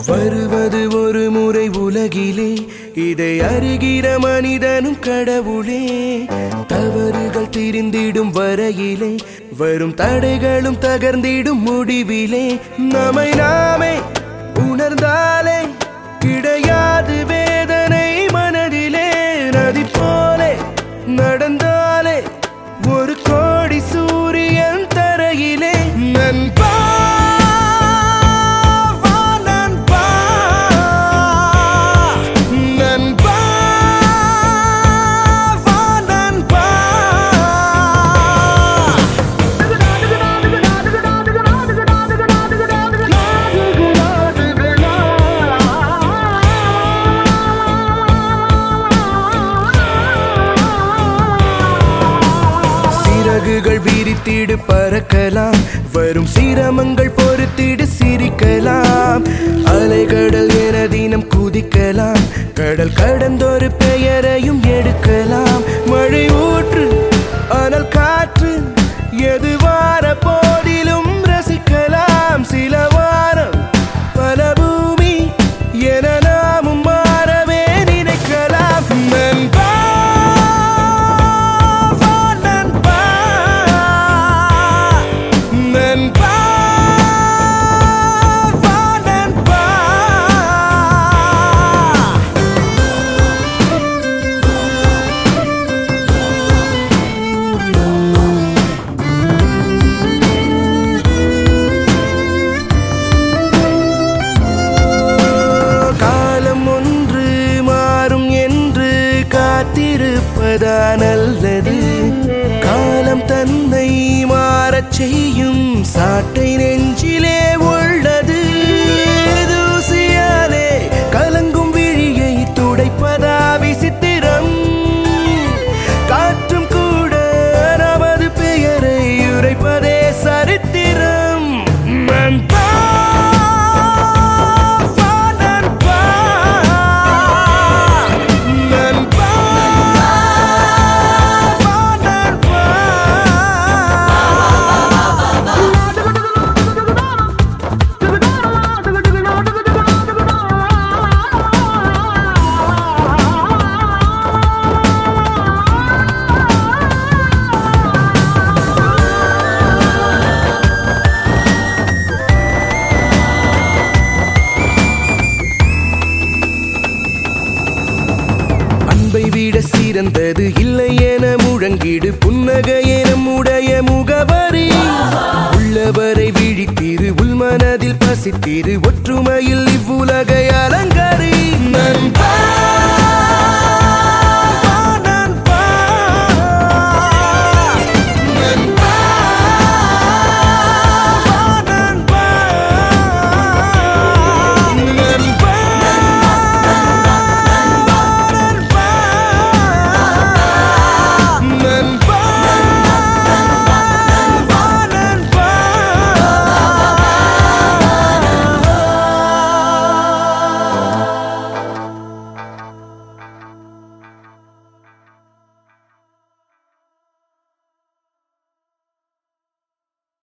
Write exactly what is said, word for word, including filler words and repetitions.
வருவது ஒரு முறை உலகிலே, இதை அறிகிற மனிதனும் கடவுளே. தவறுகள் திரிந்திடும் வரையிலே, வரும் தடைகளும் தகர்ந்திடும் முடிவிலே, நம்மை நாமே உணர்ந்தாலே கிடையாது வேதனை மனதிலே. நதி போலே நடந்தாலே ஒரு கோடி சூரியன் தரையிலே. நண்பா விரித்திடு பறக்கலாம், வரும் சிரமங்கள் பொறுத்திடு சிரிக்கலாம். அலைகடல் என தினம் குதிக்கலாம், கடல் கடந்தொரு பெயரையும் எடுக்கலாம். மழை ஊற்று அனல் காற்று எது வார போதிலும் ரசிக்கலாம். சில வாரம் பல பூமி என நாமும் மாறவே நினைக்கலாம். நண்பா காத்திருப்பதா நல்லது. காலம் தன்னை மாறச் செய்யும் சாட்டை நெஞ்சிலே உள்ளது. தூசியாலே கலங்கும் விழியை துடைப்பதா விசித்திரம். காற்றும் கூட நமது பெயரை உரைப்பதே சரித்திரம். நண்பா விட சிறந்தது இல்லை என முழங்கிடு புன்னகை நம்முடைய முகவரி. உள்ளவரை விழித்திரு, உள்மனதில் பசித்திரு, ஒற்றுமையில்